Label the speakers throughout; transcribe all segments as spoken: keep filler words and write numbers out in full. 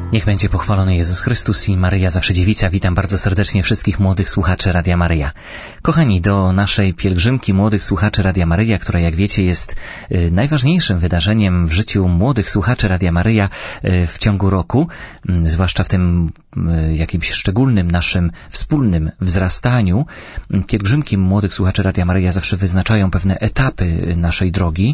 Speaker 1: Niech będzie pochwalony Jezus Chrystus i Maryja Zawsze Dziewica. Witam bardzo serdecznie wszystkich młodych słuchaczy Radia Maryja. Kochani, do naszej pielgrzymki młodych słuchaczy Radia Maryja, która jak wiecie jest y, najważniejszym wydarzeniem w życiu młodych słuchaczy Radia Maryja y, w ciągu roku, y, zwłaszcza w tym y, jakimś szczególnym naszym wspólnym wzrastaniu. Pielgrzymki młodych słuchaczy Radia Maryja zawsze wyznaczają pewne etapy naszej drogi.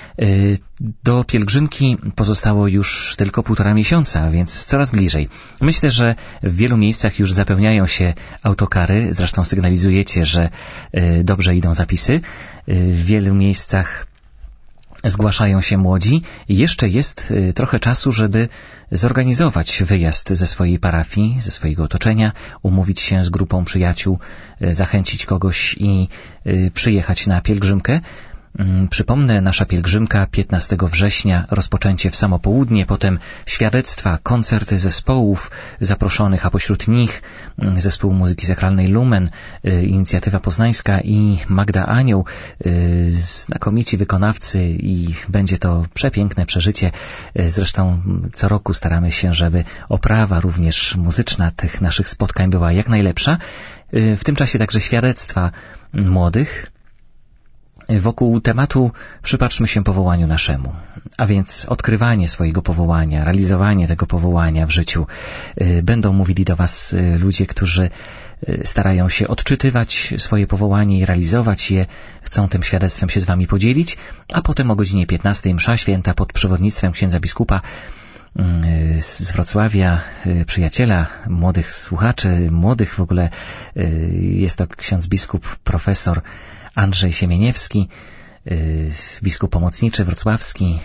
Speaker 1: Do pielgrzymki pozostało już tylko półtora miesiąca, więc coraz bliżej. Myślę, że w wielu miejscach już zapełniają się autokary, zresztą sygnalizujecie, że dobrze idą zapisy. W wielu miejscach zgłaszają się młodzi. Jeszcze jest trochę czasu, żeby zorganizować wyjazd ze swojej parafii, ze swojego otoczenia, umówić się z grupą przyjaciół, zachęcić kogoś i przyjechać na pielgrzymkę. Przypomnę, nasza pielgrzymka piętnastego września, rozpoczęcie w samo południe, potem świadectwa, koncerty zespołów zaproszonych, a pośród nich zespół muzyki sakralnej Lumen, Inicjatywa Poznańska i Magda Anioł, znakomici wykonawcy i będzie to przepiękne przeżycie. Zresztą co roku staramy się, żeby oprawa również muzyczna tych naszych spotkań była jak najlepsza. W tym czasie także świadectwa młodych. Wokół tematu przypatrzmy się powołaniu naszemu, a więc odkrywanie swojego powołania, realizowanie tego powołania w życiu. Będą mówili do Was ludzie, którzy starają się odczytywać swoje powołanie i realizować je, chcą tym świadectwem się z Wami podzielić, a potem o godzinie piętnastej msza święta pod przewodnictwem księdza biskupa z Wrocławia, przyjaciela młodych słuchaczy, młodych w ogóle, jest to ksiądz biskup profesor Andrzej Siemieniewski, biskup pomocniczy wrocławski,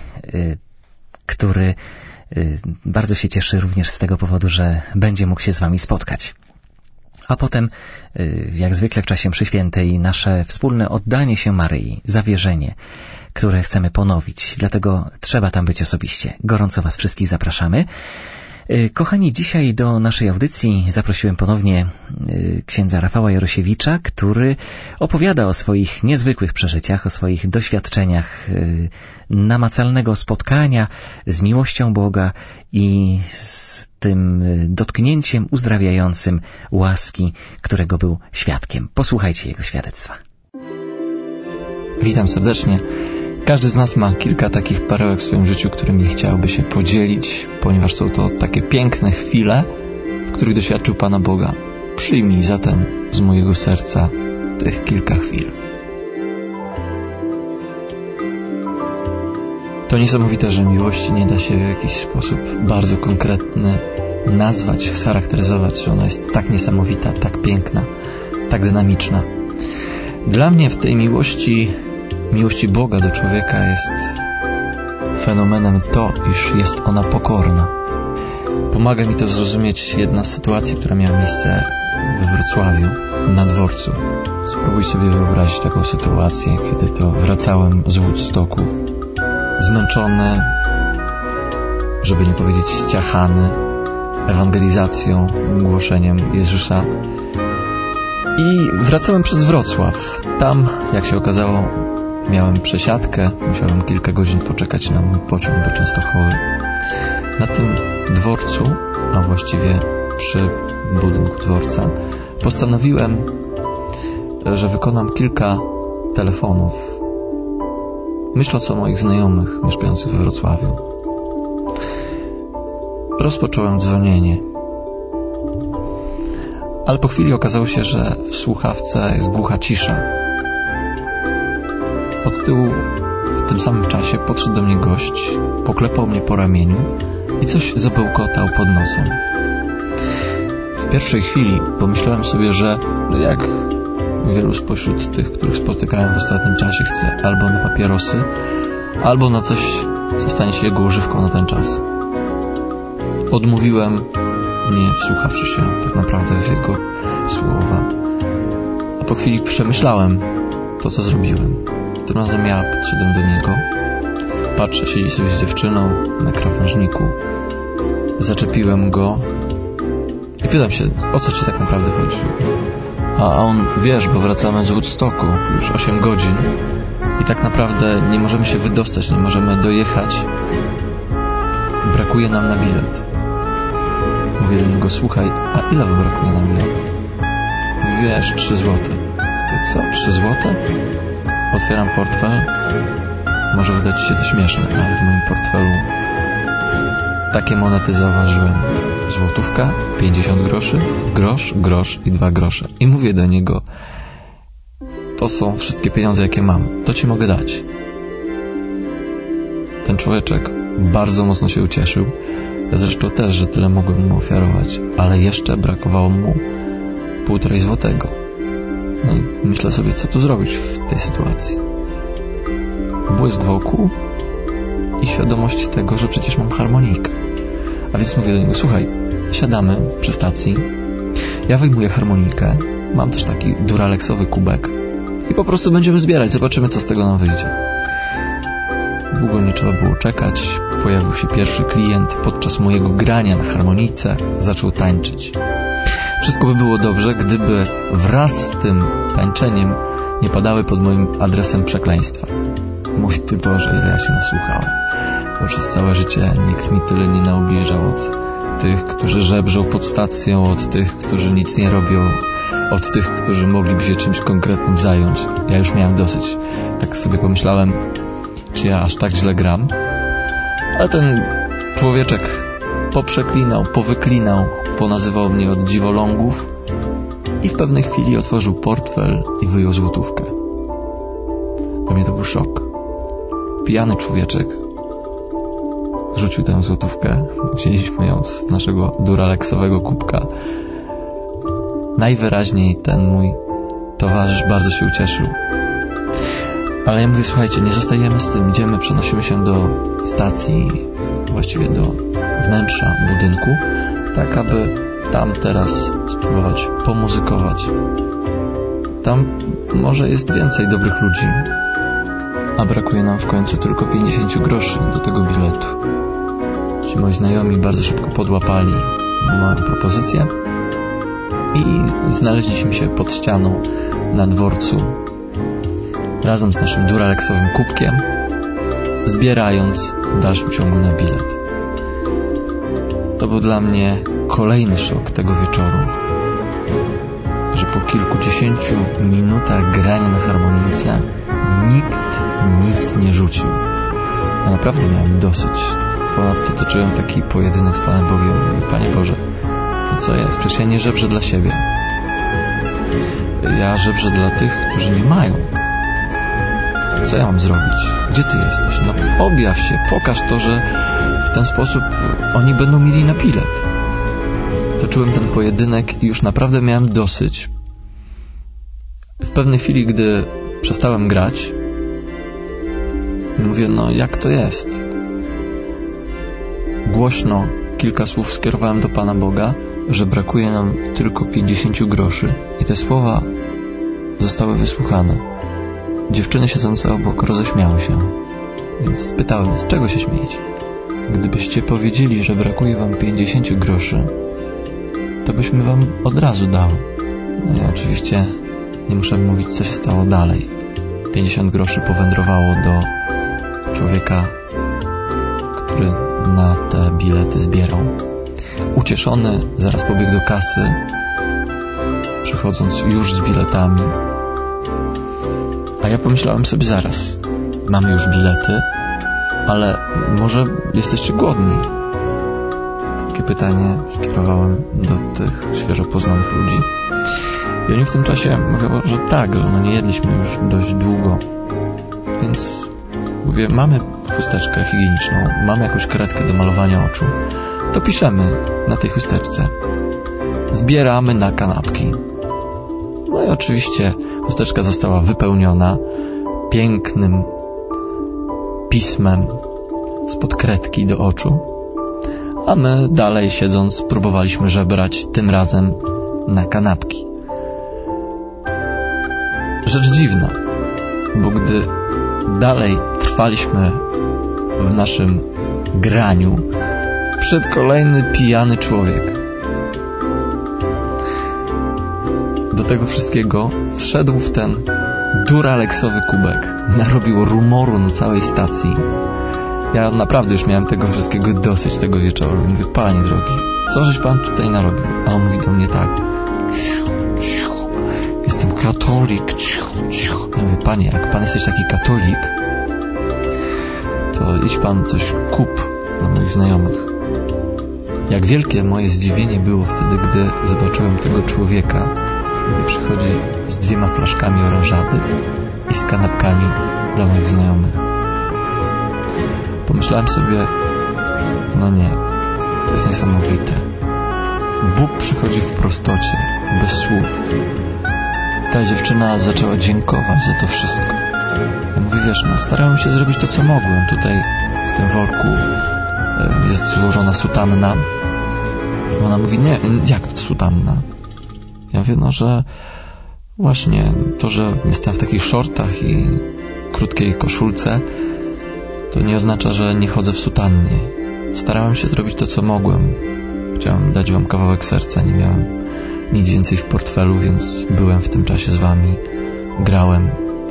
Speaker 1: który bardzo się cieszy również z tego powodu, że będzie mógł się z Wami spotkać. A potem, jak zwykle w czasie mszy świętej, nasze wspólne oddanie się Maryi, zawierzenie, które chcemy ponowić. Dlatego trzeba tam być osobiście. Gorąco Was wszystkich zapraszamy. Kochani, dzisiaj do naszej audycji zaprosiłem ponownie księdza Rafała Jarosiewicza, który opowiada o swoich niezwykłych przeżyciach, o swoich doświadczeniach namacalnego spotkania z miłością Boga i z tym dotknięciem uzdrawiającym łaski, którego był świadkiem. Posłuchajcie jego świadectwa.
Speaker 2: Witam serdecznie. Każdy z nas ma kilka takich perełek w swoim życiu, którymi chciałby się podzielić, ponieważ są to takie piękne chwile, w których doświadczył Pana Boga. Przyjmij zatem z mojego serca tych kilka chwil. To niesamowite, że miłości nie da się w jakiś sposób bardzo konkretny nazwać, scharakteryzować, że ona jest tak niesamowita, tak piękna, tak dynamiczna. Dla mnie w tej miłości Miłości Boga do człowieka jest fenomenem to, iż jest ona pokorna. Pomaga mi to zrozumieć jedna z sytuacji, która miała miejsce we Wrocławiu, na dworcu. Spróbuj sobie wyobrazić taką sytuację, kiedy to wracałem z Woodstocku, zmęczony, żeby nie powiedzieć ściachany, ewangelizacją, głoszeniem Jezusa. I wracałem przez Wrocław. Tam, jak się okazało, miałem przesiadkę, musiałem kilka godzin poczekać na mój pociąg do Częstochowy. Na tym dworcu, a właściwie przy budynku dworca, postanowiłem, że wykonam kilka telefonów, myśląc o moich znajomych mieszkających we Wrocławiu. Rozpocząłem dzwonienie, ale po chwili okazało się, że w słuchawce jest głucha cisza. Od tyłu w tym samym czasie podszedł do mnie gość, poklepał mnie po ramieniu i coś zabełkotał pod nosem. W pierwszej chwili pomyślałem sobie, że jak wielu spośród tych, których spotykałem w ostatnim czasie, chce albo na papierosy, albo na coś, co stanie się jego używką na ten czas. Odmówiłem, nie wsłuchawszy się tak naprawdę w jego słowa. A po chwili przemyślałem to, co zrobiłem. Tym razem ja podszedłem do niego. Patrzę, siedzi sobie z dziewczyną na krawężniku. Zaczepiłem go i pytam się, o co ci tak naprawdę chodzi? A on, wiesz, bo wracamy z Woodstocku już osiem godzin i tak naprawdę nie możemy się wydostać, nie możemy dojechać. Brakuje nam na bilet. mówię do niego, słuchaj, a ile wam brakuje na bilet? Mówi, wiesz, trzy złote. Mówię, co? Trzy złote? Otwieram portfel. Może wydać się to śmieszne, ale w moim portfelu takie monety zauważyłem. Złotówka, pięćdziesiąt groszy, grosz, grosz i dwa grosze. I mówię do niego, to są wszystkie pieniądze, jakie mam. To ci mogę dać. Ten człowieczek bardzo mocno się ucieszył. Ja zresztą też, że tyle mogłem mu ofiarować, ale jeszcze brakowało mu półtorej złotego. No i myślę sobie, co tu zrobić w tej sytuacji. Błysk wokół i świadomość tego, że przecież mam harmonijkę. A więc mówię do niego, słuchaj, siadamy przy stacji, ja wyjmuję harmonijkę, mam też taki duralexowy kubek i po prostu będziemy zbierać, zobaczymy, co z tego nam wyjdzie. Długo nie trzeba było czekać, pojawił się pierwszy klient, podczas mojego grania na harmonijce zaczął tańczyć. Wszystko by było dobrze, gdyby wraz z tym tańczeniem nie padały pod moim adresem przekleństwa. Mój Ty Boże, ile ja się nasłuchałem. Bo przez całe życie nikt mi tyle nie naubliżał od tych, którzy żebrzą pod stacją, od tych, którzy nic nie robią, od tych, którzy mogliby się czymś konkretnym zająć. Ja już miałem dosyć. Tak sobie pomyślałem, czy ja aż tak źle gram? Ale ten człowieczek poprzeklinał, powyklinał, ponazywał mnie od dziwolągów i w pewnej chwili otworzył portfel i wyjął złotówkę. Dla mnie to był szok. Pijany człowieczek rzucił tę złotówkę. Wzięliśmy ją z naszego duralexowego kubka. Najwyraźniej ten mój towarzysz bardzo się ucieszył. Ale ja mówię, słuchajcie, nie zostajemy z tym. Idziemy, przenosimy się do stacji, właściwie do wnętrza budynku, tak aby tam teraz spróbować pomuzykować. Tam może jest więcej dobrych ludzi, a brakuje nam w końcu tylko pięćdziesiąt groszy do tego biletu. Ci moi znajomi bardzo szybko podłapali moją propozycję i znaleźliśmy się pod ścianą na dworcu razem z naszym duralexowym kubkiem, zbierając w dalszym ciągu na bilet. To był dla mnie kolejny szok tego wieczoru, że po kilkudziesięciu minutach grania na harmonijce nikt nic nie rzucił. Ja naprawdę miałem dosyć. Ponadto toczyłem taki pojedynek z Panem Bogiem. Mówię, Panie Boże, no co jest? Przecież ja nie żebrzę dla siebie. Ja żebrzę dla tych, którzy nie mają. Co ja mam zrobić? Gdzie Ty jesteś? No objaw się, pokaż to, że w ten sposób oni będą mieli na bilet. Toczyłem ten pojedynek i już naprawdę miałem dosyć. W pewnej chwili, gdy przestałem grać, mówię, no jak to jest? Głośno kilka słów skierowałem do Pana Boga, że brakuje nam tylko pięćdziesiąt groszy i te słowa zostały wysłuchane. Dziewczyny siedzące obok roześmiały się, więc spytałem, z czego się śmiejecie? Gdybyście powiedzieli, że brakuje wam pięćdziesiąt groszy, to byśmy wam od razu dały. No i oczywiście nie muszę mówić, co się stało dalej. pięćdziesiąt groszy powędrowało do człowieka, który na te bilety zbierał. Ucieszony zaraz pobiegł do kasy, przychodząc już z biletami. A ja pomyślałem sobie, zaraz, mamy już bilety, ale może jesteście głodni? Takie pytanie skierowałem do tych świeżo poznanych ludzi. I oni w tym czasie mówią, że tak, że no nie jedliśmy już dość długo. Więc mówię, mamy chusteczkę higieniczną, mamy jakąś kredkę do malowania oczu, to piszemy na tej chusteczce. Zbieramy na kanapki. No i oczywiście chusteczka została wypełniona pięknym pismem spod kredki do oczu, a my dalej siedząc próbowaliśmy żebrać, tym razem na kanapki. Rzecz dziwna, bo gdy dalej trwaliśmy w naszym graniu, przyszedł kolejny pijany człowiek. Do tego wszystkiego wszedł w ten duralexowy kubek. Narobił rumoru na całej stacji. Ja naprawdę już miałem tego wszystkiego dosyć tego wieczoru. Mówię, Panie drogi, co żeś pan tutaj narobił? A on mówi do mnie tak, ciu, ciu, jestem katolik, ciu, ciu. Ja mówię, panie, jak pan jesteś taki katolik, to idź pan coś kup dla moich znajomych. Jak wielkie moje zdziwienie było wtedy, gdy zobaczyłem tego człowieka, gdy przychodzi z dwiema flaszkami oranżady i z kanapkami dla moich znajomych. Pomyślałem sobie, no nie, to jest niesamowite. Bóg przychodzi w prostocie, bez słów. Ta dziewczyna zaczęła dziękować za to wszystko. Ja mówię, wiesz, no starałem się zrobić to, co mogłem. Tutaj w tym worku jest złożona sutanna. Ona mówi, nie, jak to sutanna? Ja mówię, no, że właśnie to, że jestem w takich shortach i krótkiej koszulce, to nie oznacza, że nie chodzę w sutannie. Starałem się zrobić to, co mogłem. Chciałem dać wam kawałek serca, nie miałem nic więcej w portfelu, więc byłem w tym czasie z wami, grałem.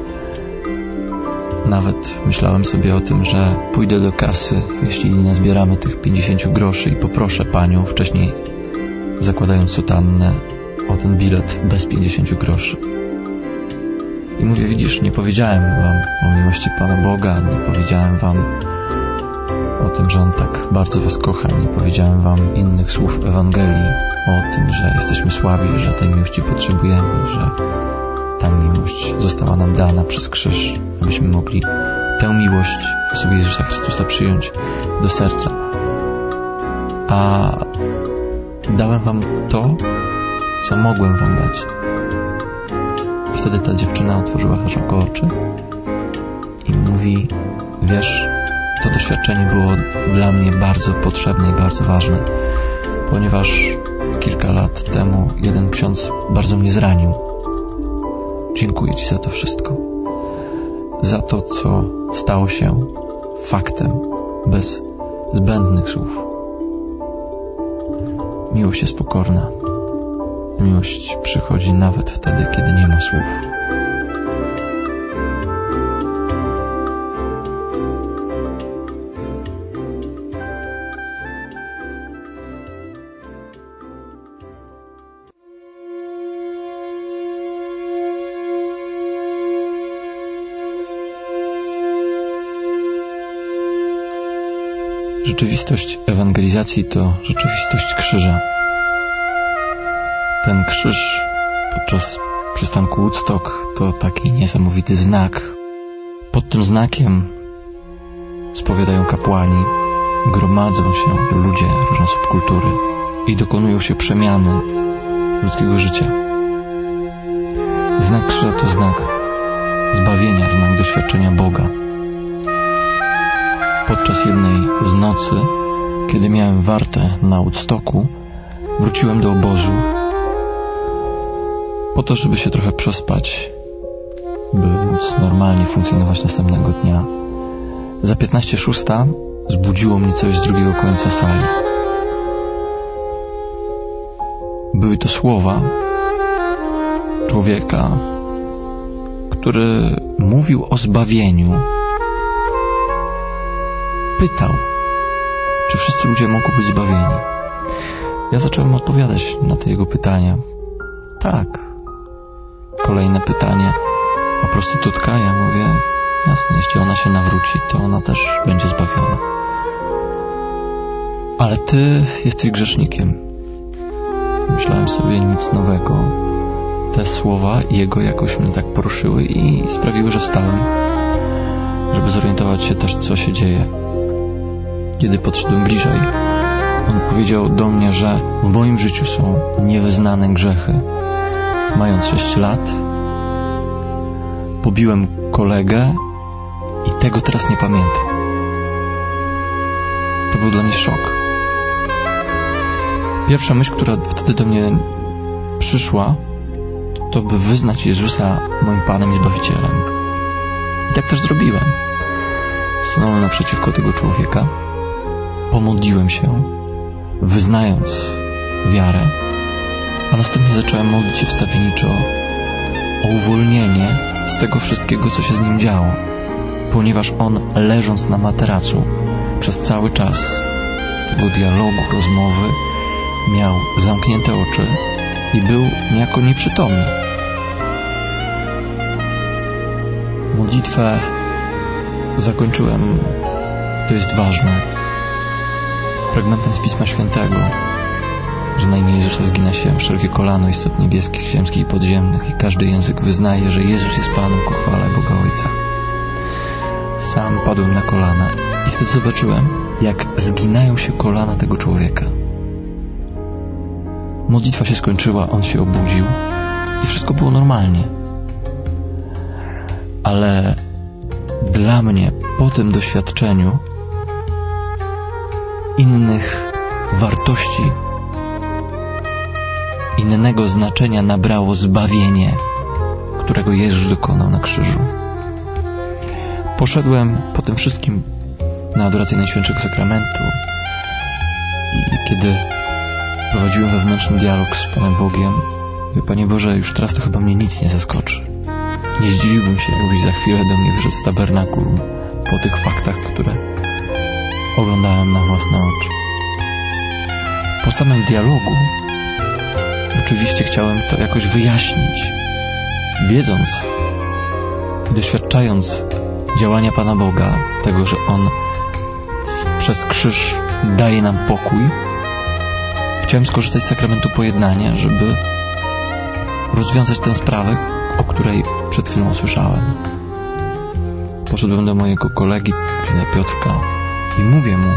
Speaker 2: Nawet myślałem sobie o tym, że pójdę do kasy, jeśli nie zbieramy tych pięćdziesiąt groszy i poproszę panią, wcześniej zakładając sutannę, o ten bilet bez pięćdziesiąt groszy. I mówię, widzisz, nie powiedziałem wam o miłości Pana Boga, nie powiedziałem wam o tym, że On tak bardzo was kocha, nie powiedziałem wam innych słów Ewangelii, o tym, że jesteśmy słabi, że tej miłości potrzebujemy, że ta miłość została nam dana przez krzyż, abyśmy mogli tę miłość w osobie Jezusa Chrystusa przyjąć do serca. A dałem wam to, co mogłem wam dać. Wtedy ta dziewczyna otworzyła szeroko oczy i mówi, wiesz, to doświadczenie było dla mnie bardzo potrzebne i bardzo ważne, ponieważ kilka lat temu jeden ksiądz bardzo mnie zranił. Dziękuję ci za to wszystko. Za to, co stało się faktem, bez zbędnych słów. Miłość jest pokorna. Miłość przychodzi nawet wtedy, kiedy nie ma słów. Rzeczywistość ewangelizacji to rzeczywistość krzyża. Ten krzyż podczas przystanku Woodstock to taki niesamowity znak. Pod tym znakiem spowiadają kapłani, gromadzą się ludzie różnej subkultury i dokonują się przemiany ludzkiego życia. Znak krzyża to znak zbawienia, znak doświadczenia Boga. Podczas jednej z nocy, kiedy miałem wartę na Woodstocku, wróciłem do obozu po to, żeby się trochę przespać, by móc normalnie funkcjonować następnego dnia. Za piętnaście szósta zbudziło mnie coś z drugiego końca sali. Były to słowa człowieka, który mówił o zbawieniu. Pytał, czy wszyscy ludzie mogą być zbawieni. Ja zacząłem odpowiadać na te jego pytania. Tak. Kolejne pytanie. A prostytutka? Ja mówię, jasne, jeśli ona się nawróci, to ona też będzie zbawiona. Ale ty jesteś grzesznikiem. Myślałem sobie, nic nowego. Te słowa jego jakoś mnie tak poruszyły i sprawiły, że wstałem, żeby zorientować się też, co się dzieje. Kiedy podszedłem bliżej, on powiedział do mnie, że w moim życiu są niewyznane grzechy. Mając sześć lat, pobiłem kolegę i tego teraz nie pamiętam. To był dla mnie szok. Pierwsza myśl, która wtedy do mnie przyszła, to by wyznać Jezusa moim Panem i Zbawicielem. I tak też zrobiłem. Stanąłem naprzeciwko tego człowieka, pomodliłem się, wyznając wiarę, a następnie zacząłem modlić się wstawienniczo o uwolnienie z tego wszystkiego, co się z nim działo, ponieważ on, leżąc na materacu przez cały czas tego dialogu, rozmowy, miał zamknięte oczy i był niejako nieprzytomny. Modlitwę zakończyłem, to jest ważne, fragmentem z Pisma Świętego, że na imię Jezusa zgina się wszelkie kolano istot niebieskich, ziemskich i podziemnych i każdy język wyznaje, że Jezus jest Panem ku chwale Boga Ojca. Sam padłem na kolana i wtedy zobaczyłem, jak zginają się kolana tego człowieka. Modlitwa się skończyła, on się obudził i wszystko było normalnie. Ale dla mnie po tym doświadczeniu innych wartości, innego znaczenia nabrało zbawienie, którego Jezus dokonał na krzyżu. Poszedłem po tym wszystkim na adorację Najświętszego Sakramentu i kiedy prowadziłem wewnętrzny dialog z Panem Bogiem, mówię: Panie Boże, już teraz to chyba mnie nic nie zaskoczy. Nie zdziwiłbym się, jakbyś za chwilę do mnie wyszedł z tabernakulum po tych faktach, które oglądałem na własne oczy. Po samym dialogu oczywiście chciałem to jakoś wyjaśnić, wiedząc i doświadczając działania Pana Boga, tego, że On przez krzyż daje nam pokój. Chciałem skorzystać z sakramentu pojednania, żeby rozwiązać tę sprawę, o której przed chwilą usłyszałem. Poszedłem do mojego kolegi, księdza Piotrka, i mówię mu,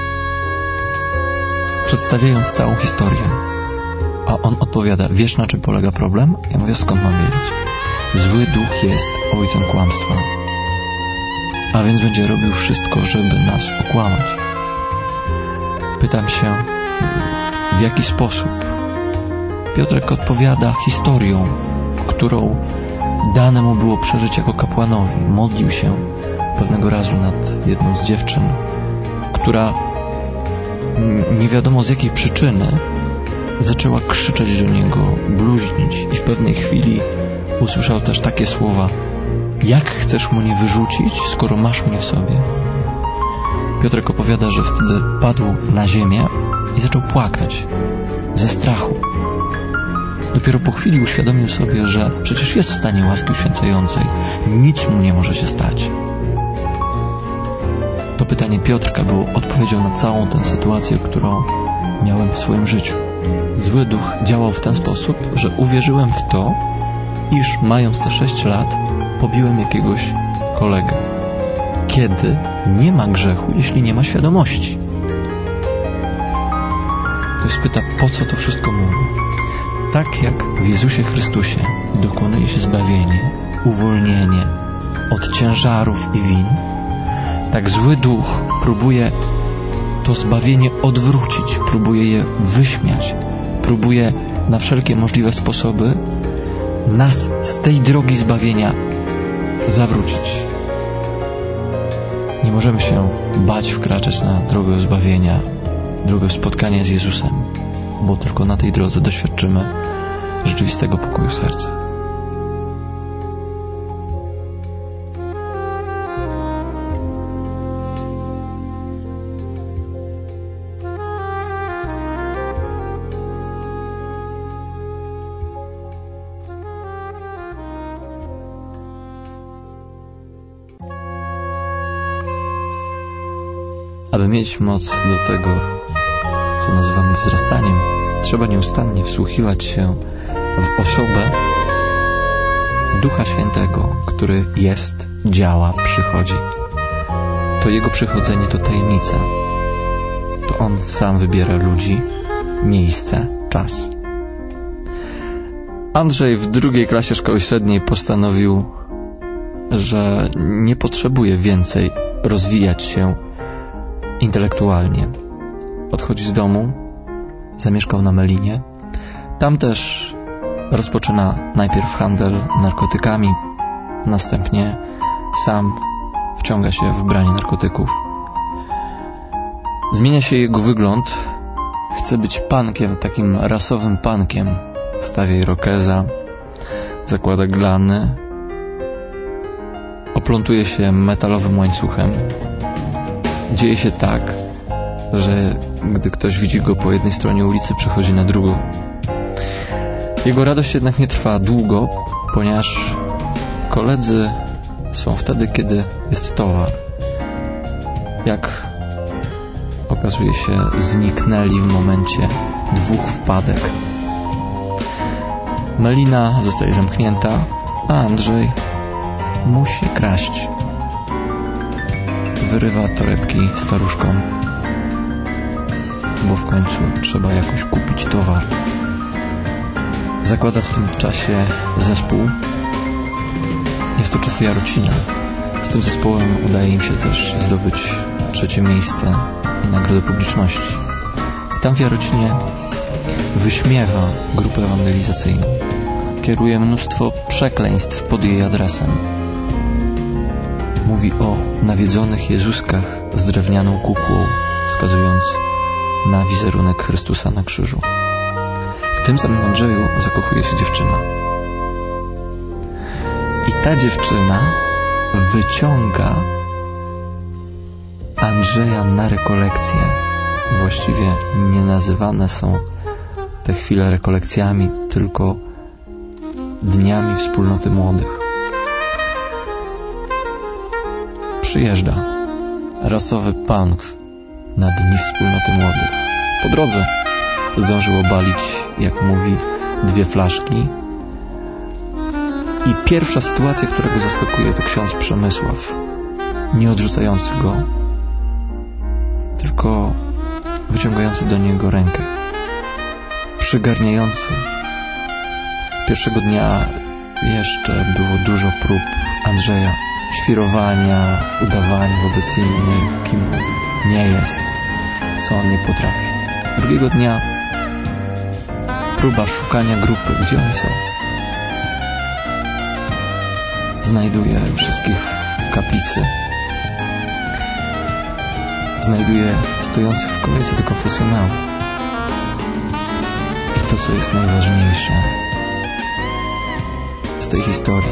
Speaker 2: przedstawiając całą historię, a on odpowiada: wiesz, na czym polega problem? Ja mówię: skąd mam wiedzieć? Zły duch jest ojcem kłamstwa, a więc będzie robił wszystko, żeby nas okłamać. Pytam się, w jaki sposób? Piotrek odpowiada historią, którą dane mu było przeżyć jako kapłanowi. Modlił się pewnego razu nad jedną z dziewczyn, która nie wiadomo z jakiej przyczyny zaczęła krzyczeć do niego, bluźnić, i w pewnej chwili usłyszał też takie słowa: jak chcesz mnie wyrzucić, skoro masz mnie w sobie? Piotrek opowiada, że wtedy padł na ziemię i zaczął płakać ze strachu. Dopiero po chwili uświadomił sobie, że przecież jest w stanie łaski uświęcającej, nic mu nie może się stać. To pytanie Piotrka było odpowiedzią na całą tę sytuację, którą miałem w swoim życiu. Zły duch działał w ten sposób, że uwierzyłem w to, iż mając te sześć lat pobiłem jakiegoś kolegę. Kiedy nie ma grzechu, jeśli nie ma świadomości? Ktoś pyta, po co to wszystko mówię? Tak jak w Jezusie Chrystusie dokonuje się zbawienie, uwolnienie od ciężarów i win, tak zły duch próbuje to zbawienie odwrócić, próbuje je wyśmiać, próbuje na wszelkie możliwe sposoby nas z tej drogi zbawienia zawrócić. Nie możemy się bać wkraczać na drogę zbawienia, drogę spotkania z Jezusem, bo tylko na tej drodze doświadczymy rzeczywistego pokoju serca. Aby mieć moc do tego, co nazywamy wzrastaniem, trzeba nieustannie wsłuchiwać się w osobę Ducha Świętego, który jest, działa, przychodzi. To Jego przychodzenie to tajemnica. To On sam wybiera ludzi, miejsce, czas. Andrzej w drugiej klasie szkoły średniej postanowił, że nie potrzebuje więcej rozwijać się intelektualnie. Odchodzi z domu, zamieszkał na Melinie. Tam też rozpoczyna najpierw handel narkotykami, następnie sam wciąga się w branie narkotyków. Zmienia się jego wygląd. Chce być punkiem, takim rasowym punkiem. Stawia irokeza, zakłada glany, oplątuje się metalowym łańcuchem. Dzieje się tak, że gdy ktoś widzi go po jednej stronie ulicy, przechodzi na drugą. Jego radość jednak nie trwa długo, ponieważ koledzy są wtedy, kiedy jest towar. Jak okazuje się, zniknęli w momencie dwóch wpadek. Melina zostaje zamknięta, a Andrzej musi kraść. Wyrywa torebki staruszkom, bo w końcu trzeba jakoś kupić towar. Zakłada w tym czasie zespół. Jest to czasy Jarocina. Z tym zespołem udaje im się też zdobyć trzecie miejsce i nagrodę publiczności. I tam w Jarocinie wyśmiewa grupę ewangelizacyjną. Kieruje mnóstwo przekleństw pod jej adresem. Mówi o nawiedzonych Jezuskach z drewnianą kukłą, wskazując na wizerunek Chrystusa na krzyżu. W tym samym Andrzeju zakochuje się dziewczyna. I ta dziewczyna wyciąga Andrzeja na rekolekcje. Właściwie nie nazywane są te chwile rekolekcjami, tylko dniami wspólnoty młodych. Przyjeżdża rasowy punk na dni wspólnoty młodych. Po drodze zdążył obalić, jak mówi, dwie flaszki. I pierwsza sytuacja, która go zaskakuje, to ksiądz Przemysław, nie odrzucający go, tylko wyciągający do niego rękę, przygarniający. Pierwszego dnia jeszcze było dużo prób Andrzeja, świrowania, udawania wobec innych, kim nie jest, co on nie potrafi. Drugiego dnia próba szukania grupy, gdzie oni są. Znajduje wszystkich w kaplicy. Znajduje stojących w kolejce do konfesjonału. I to, co jest najważniejsze z tej historii,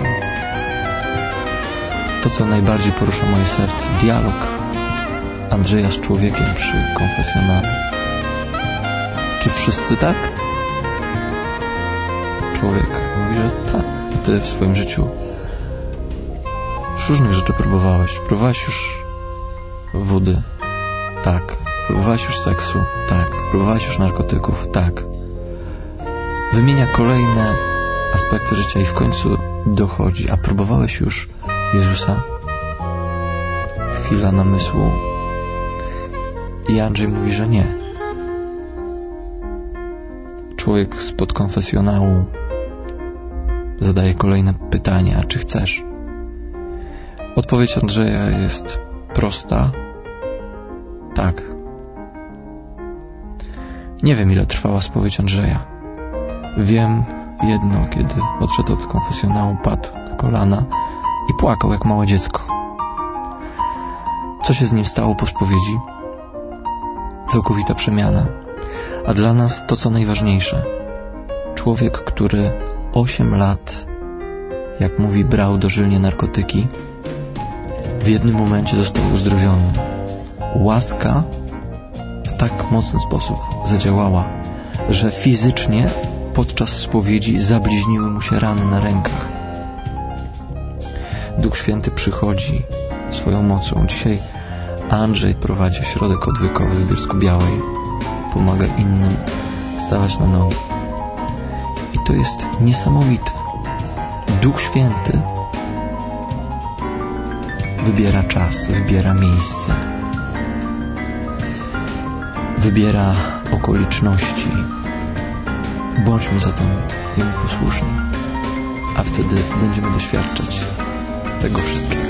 Speaker 2: to, co najbardziej porusza moje serce, dialog Andrzeja z człowiekiem przy konfesjonale. Czy wszyscy tak? Człowiek mówi, że tak. Ty w swoim życiu różnych rzeczy próbowałeś. Próbowałeś już wody? Tak. Próbowałeś już seksu? Tak. Próbowałeś już narkotyków? Tak. Wymienia kolejne aspekty życia i w końcu dochodzi. A próbowałeś już Jezusa? Chwila namysłu. I Andrzej mówi, że nie. Człowiek spod konfesjonału zadaje kolejne pytania. Czy chcesz? Odpowiedź Andrzeja jest prosta. Tak. Nie wiem, ile trwała spowiedź Andrzeja. Wiem jedno, kiedy odszedł od konfesjonału, padł na kolana i płakał jak małe dziecko. Co się z nim stało po spowiedzi? Całkowita przemiana. A dla nas to, co najważniejsze. Człowiek, który osiem lat, jak mówi, brał dożylnie narkotyki, w jednym momencie został uzdrowiony. Łaska w tak mocny sposób zadziałała, że fizycznie podczas spowiedzi zabliźniły mu się rany na rękach. Duch Święty przychodzi swoją mocą. Dzisiaj Andrzej prowadzi ośrodek odwykowy w Bielsku-Białej. Pomaga innym stawać na nogi. I to jest niesamowite. Duch Święty wybiera czas, wybiera miejsce, wybiera okoliczności. Bądźmy zatem Jemu posłuszni, a wtedy będziemy doświadczać tego wszystkiego.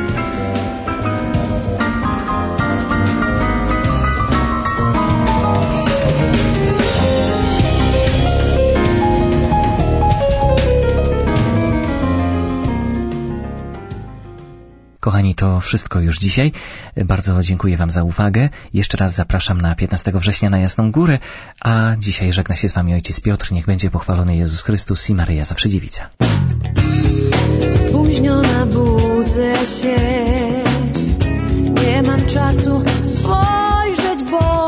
Speaker 1: Kochani, to wszystko już dzisiaj. Bardzo dziękuję Wam za uwagę. Jeszcze raz zapraszam na piętnastego września na Jasną Górę, a dzisiaj żegna się z Wami ojciec Piotr. Niech będzie pochwalony Jezus Chrystus i Maryja zawsze dziewica.
Speaker 3: Spóźniona budzę się, nie mam czasu spojrzeć, bo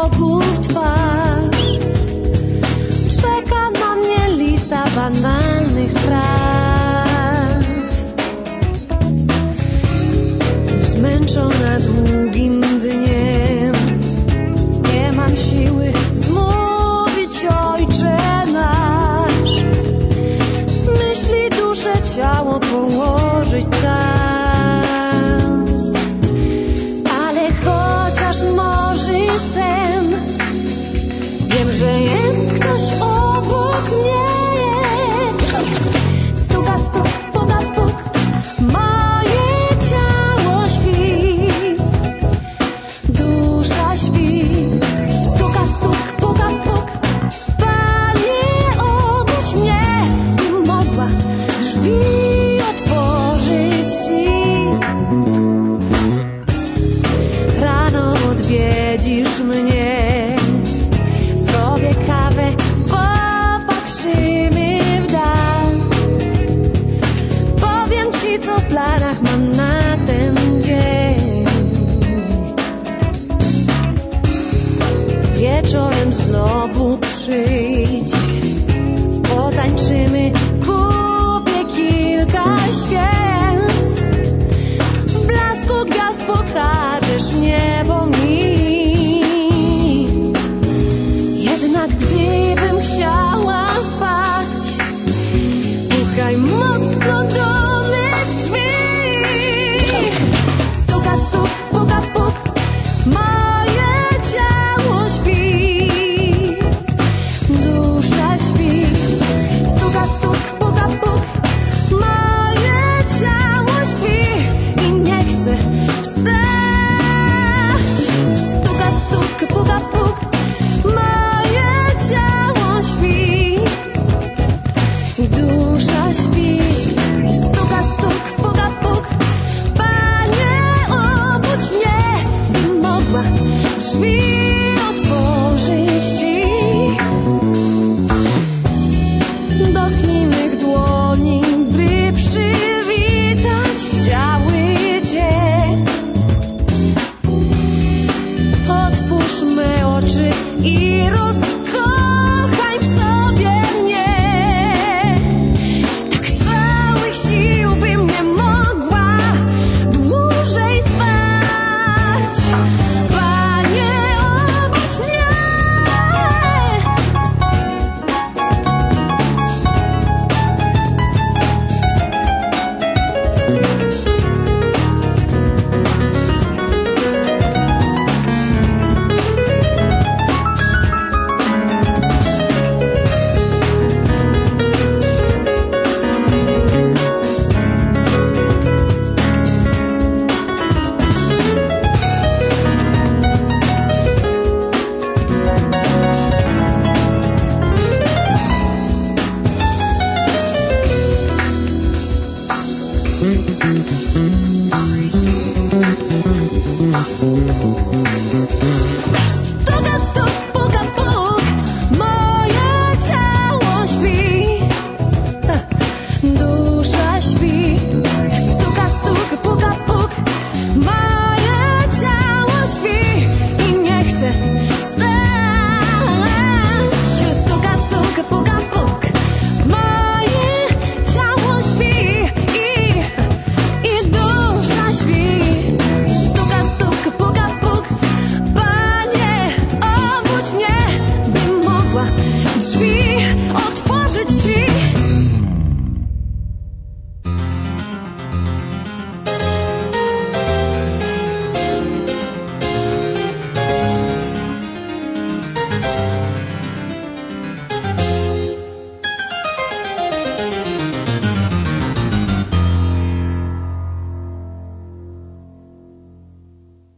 Speaker 3: Potem znowu przyjdź, potańczymy, kupię kilka świec, w blasku gwiazd pokażesz niebo mi. Jednak gdy